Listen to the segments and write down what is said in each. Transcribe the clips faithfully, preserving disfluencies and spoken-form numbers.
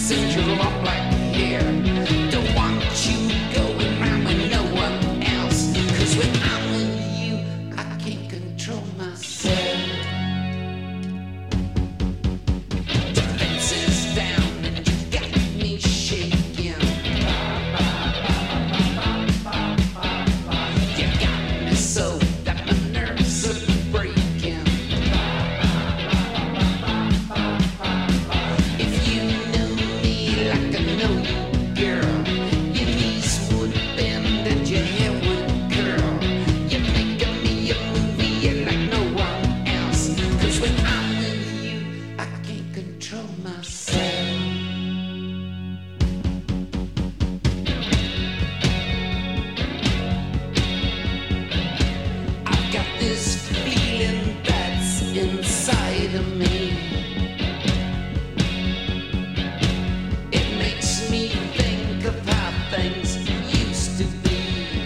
syndrome of black hair. Don't want you going round with no one else. Cause when I'm with you, I can't control myself. Defenses down and you got me shaking. You got me so that my nerves are breaking. If you knew me like I know you, girl, your knees would bend and your hair would curl. You're making me a movie like no one else. Cause when I'm with you, I can't control myself. I've got this feeling that's inside of me. It makes me think of how things used to be.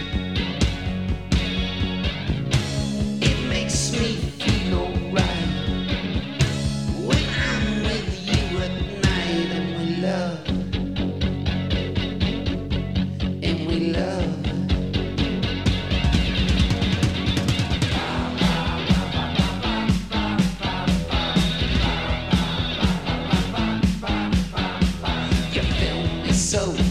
It makes me feel alright when I'm with you at night and we love, and we love. You feel me so